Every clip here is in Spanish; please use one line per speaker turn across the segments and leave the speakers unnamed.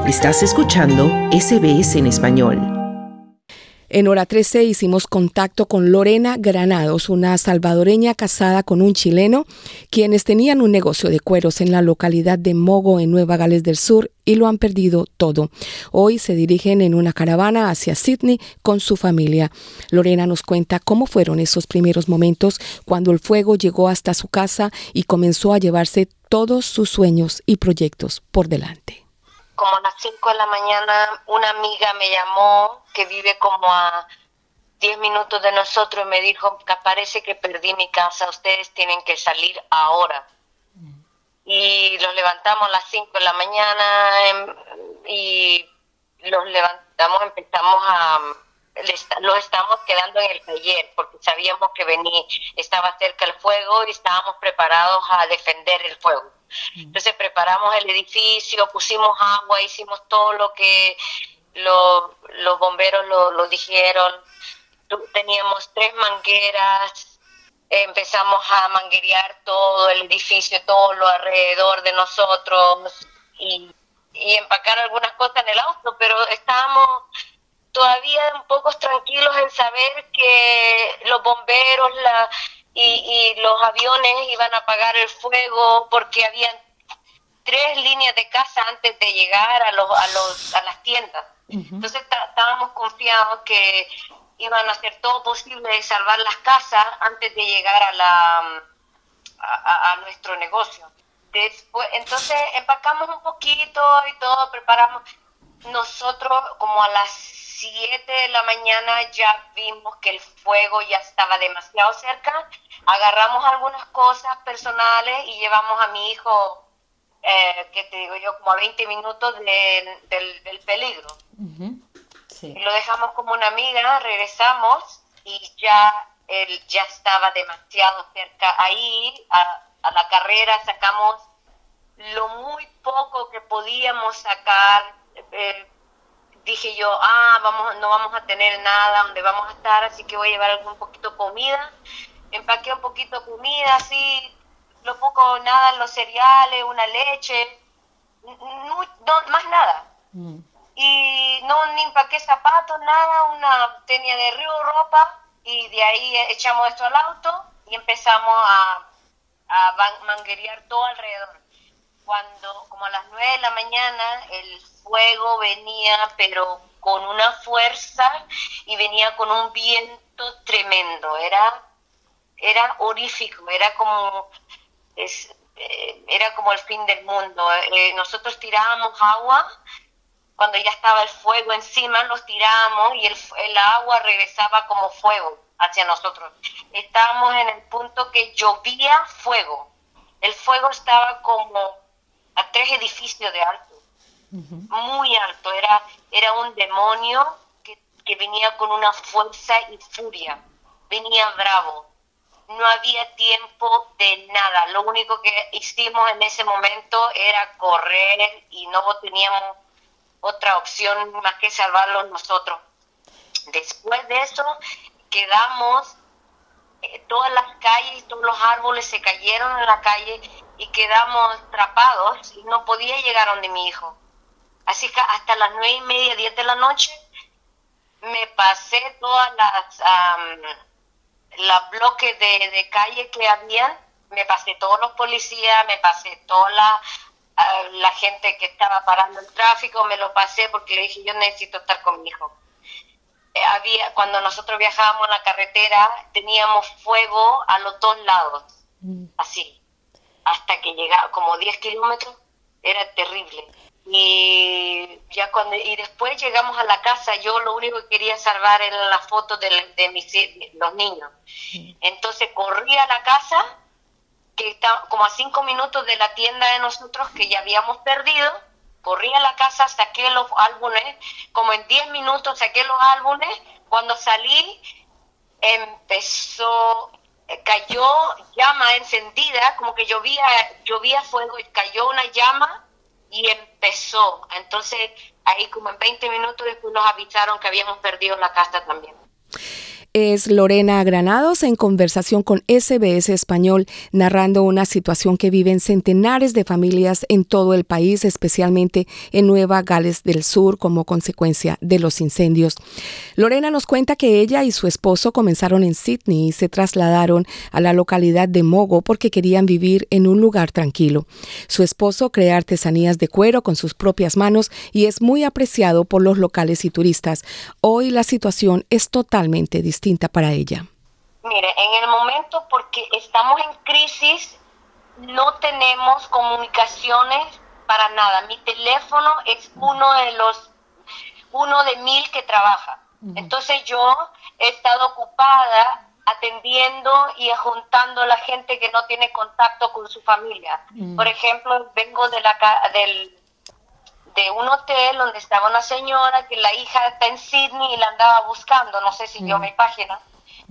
Estás escuchando SBS en español.
En Hora 13 hicimos contacto con Lorena Granados, una salvadoreña casada con un chileno, quienes tenían un negocio de cueros en la localidad de Mogo, en Nueva Gales del Sur, y lo han perdido todo. Hoy se dirigen en una caravana hacia Sydney con su familia. Lorena nos cuenta cómo fueron esos primeros momentos cuando el fuego llegó hasta su casa y comenzó a llevarse todos sus sueños y proyectos por delante.
Como a las 5 de la mañana, una amiga me llamó que vive como a 10 minutos de nosotros y me dijo que parece que perdí mi casa, ustedes tienen que salir ahora. Y los levantamos a las 5 de la mañana y los levantamos, los estábamos quedando en el taller porque sabíamos que estaba cerca el fuego y estábamos preparados a defender el fuego. Entonces preparamos el edificio, pusimos agua, hicimos todo lo que los bomberos lo dijeron. Teníamos 3 mangueras, empezamos a manguerear todo el edificio, todo lo alrededor de nosotros y empacar algunas cosas en el auto, pero estábamos todavía un poco tranquilos en saber que los bomberos y los aviones iban a apagar el fuego porque habían 3 líneas de casa antes de llegar a las tiendas. Entonces estábamos confiados que iban a hacer todo posible de salvar las casas antes de llegar a nuestro negocio. Después, entonces empacamos un poquito y todo, preparamos. Nosotros como a las 7 de la mañana ya vimos que el fuego ya estaba demasiado cerca. Agarramos algunas cosas personales y llevamos a mi hijo, que te digo yo, como a 20 minutos del peligro. Sí. Y lo dejamos como una amiga, regresamos y él ya estaba demasiado cerca. Ahí a la carrera sacamos lo muy poco que podíamos sacar. Dije yo, no vamos a tener nada donde vamos a estar, así que voy a llevar un poquito de comida. Empaqué un poquito de comida, así, lo poco, nada, los cereales, una leche, no, más nada. Y no, ni empaqué zapatos, nada, tenía de río ropa, y de ahí echamos esto al auto y empezamos a manguerear todo alrededor. Cuando, como a las 9 de la mañana, el fuego venía, pero con una fuerza y venía con un viento tremendo. Era horrífico, era como el fin del mundo. Nosotros tirábamos agua, cuando ya estaba el fuego encima, los tirábamos y el agua regresaba como fuego hacia nosotros. Estábamos en el punto que llovía fuego. El fuego estaba como a 3 edificios de alto, muy alto. Era un demonio que venía con una fuerza y furia, venía bravo. No había tiempo de nada. Lo único que hicimos en ese momento era correr y no teníamos otra opción más que salvarlos nosotros. Después de eso quedamos, todas las calles, todos los árboles se cayeron en la calle y quedamos atrapados y no podía llegar donde mi hijo. Así que hasta las 9:30, 10 de la noche me pasé todas las bloques de calle que habían, me pasé todos los policías, me pasé toda la gente que estaba parando el tráfico, me lo pasé porque le dije yo necesito estar con mi hijo. Cuando nosotros viajábamos en la carretera teníamos fuego a los 2 lados, así, hasta que llegaba como 10 kilómetros, era terrible. Y después llegamos a la casa. Yo lo único que quería salvar eran las fotos de los niños. Entonces corrí a la casa, que está como a 5 minutos de la tienda de nosotros que ya habíamos perdido. Corrí a la casa, saqué los álbumes, como en 10 minutos saqué los álbumes. Cuando salí cayó llama encendida, como que llovía fuego y cayó una llama y empezó. Entonces ahí como en 20 minutos después nos avisaron que habíamos perdido la casa también.
Es Lorena Granados en conversación con SBS Español, narrando una situación que viven centenares de familias en todo el país, especialmente en Nueva Gales del Sur, como consecuencia de los incendios. Lorena nos cuenta que ella y su esposo comenzaron en Sydney y se trasladaron a la localidad de Mogo porque querían vivir en un lugar tranquilo. Su esposo crea artesanías de cuero con sus propias manos y es muy apreciado por los locales y turistas. Hoy la situación es totalmente distinta para ella.
Mire, en el momento, porque estamos en crisis, no tenemos comunicaciones para nada. Mi teléfono es uno de 1000 que trabaja. Entonces yo he estado ocupada atendiendo y juntando a la gente que no tiene contacto con su familia. Por ejemplo, vengo de un hotel donde estaba una señora que la hija está en Sydney y la andaba buscando, no sé si vio mi página,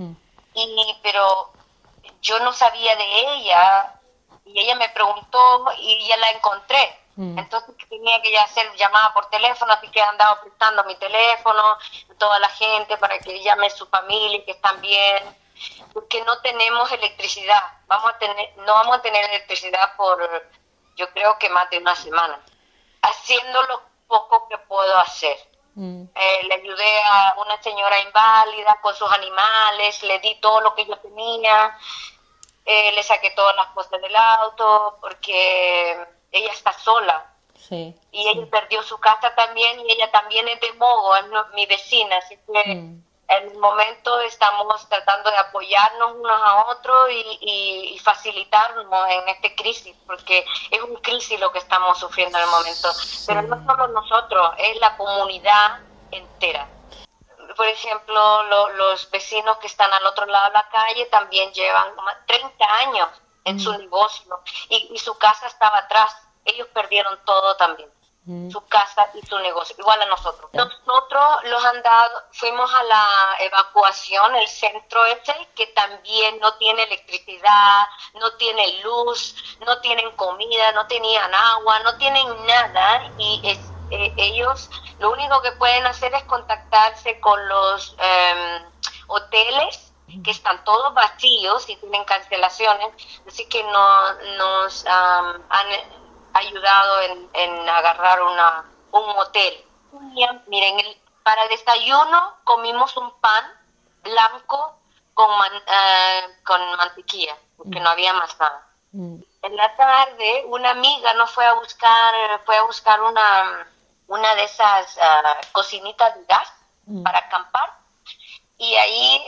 pero yo no sabía de ella y ella me preguntó y ya la encontré. Entonces tenía que ya hacer llamada por teléfono, así que andaba prestando mi teléfono a toda la gente para que llame a su familia, que están bien, porque no tenemos electricidad. No vamos a tener electricidad por, yo creo que más de una semana. Haciendo lo poco que puedo hacer. Le ayudé a una señora inválida con sus animales, le di todo lo que yo tenía, le saqué todas las cosas del auto, porque ella está sola. Sí, y ella perdió su casa también, y ella también es de Mogo, es mi vecina, así que en el momento estamos tratando de apoyarnos unos a otros y facilitarnos en esta crisis, porque es una crisis lo que estamos sufriendo en el momento. Sí. Pero no solo nosotros, es la comunidad entera. Por ejemplo, los vecinos que están al otro lado de la calle también llevan 30 años en su negocio y su casa estaba atrás. Ellos perdieron todo también. Su casa y su negocio, igual a nosotros. Nosotros fuimos a la evacuación, el centro que también no tiene electricidad, no tiene luz, no tienen comida, no tenían agua, no tienen nada, y ellos lo único que pueden hacer es contactarse con los hoteles, que están todos vacíos y tienen cancelaciones, así que nos han ayudado en agarrar un hotel. Miren, para desayuno comimos un pan blanco con mantequilla, porque no había más nada. En la tarde una amiga nos fue a buscar una de esas cocinitas de gas para acampar, y ahí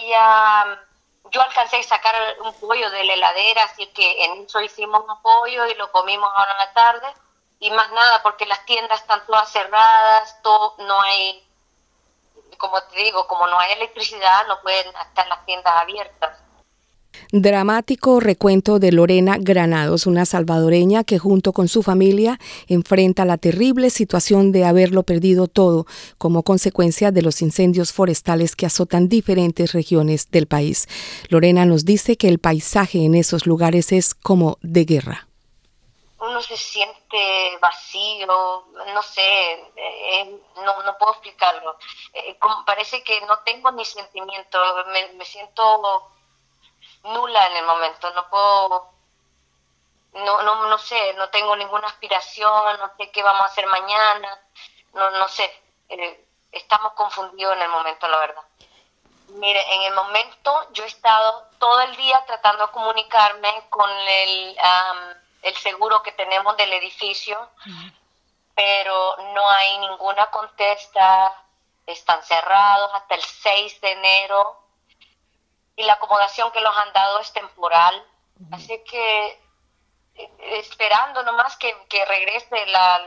yo alcancé a sacar un pollo de la heladera, así que en eso hicimos un pollo y lo comimos ahora en la tarde, y más nada, porque las tiendas están todas cerradas, no hay, como te digo, como no hay electricidad, no pueden estar las tiendas abiertas.
Dramático recuento de Lorena Granados, una salvadoreña que junto con su familia enfrenta la terrible situación de haberlo perdido todo como consecuencia de los incendios forestales que azotan diferentes regiones del país. Lorena nos dice que el paisaje en esos lugares es como de guerra.
Uno se siente vacío, no sé, no puedo explicarlo. Parece que no tengo ni sentimiento, me siento nula en el momento, no sé, no tengo ninguna aspiración, no sé qué vamos a hacer mañana, no sé, estamos confundidos en el momento, la verdad. Mire, en el momento yo he estado todo el día tratando de comunicarme con el seguro que tenemos del edificio, pero no hay ninguna contesta, están cerrados hasta el 6 de enero, y la acomodación que los han dado es temporal, así que esperando nomás que regrese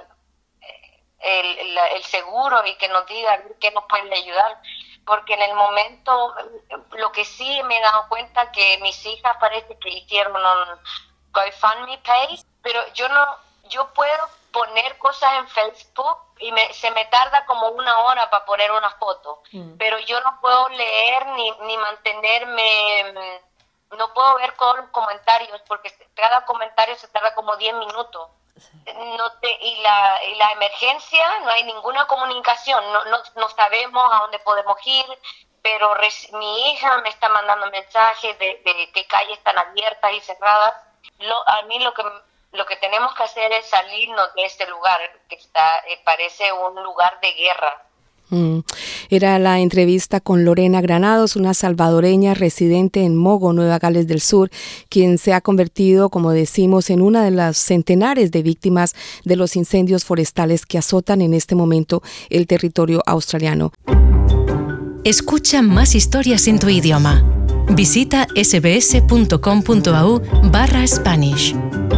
el seguro y que nos diga qué nos puede ayudar, porque en el momento, lo que sí me he dado cuenta que mis hijas parece que hicieron un GoFundMe page, pero yo puedo poner cosas en Facebook y se me tarda como 1 hora para poner una foto, pero yo no puedo leer ni mantenerme, no puedo ver todos los comentarios, porque cada comentario se tarda como 10 minutos. Sí. Y la emergencia, no hay ninguna comunicación, no sabemos a dónde podemos ir, pero mi hija me está mandando mensajes de qué calles están abiertas y cerradas. A mí lo que tenemos que hacer es salirnos de este lugar que parece un lugar de guerra.
Era la entrevista con Lorena Granados, una salvadoreña residente en Mogo, Nueva Gales del Sur, quien se ha convertido, como decimos, en una de las centenares de víctimas de los incendios forestales que azotan en este momento el territorio australiano.
Escucha más historias en tu idioma. Visita sbs.com.au/Spanish.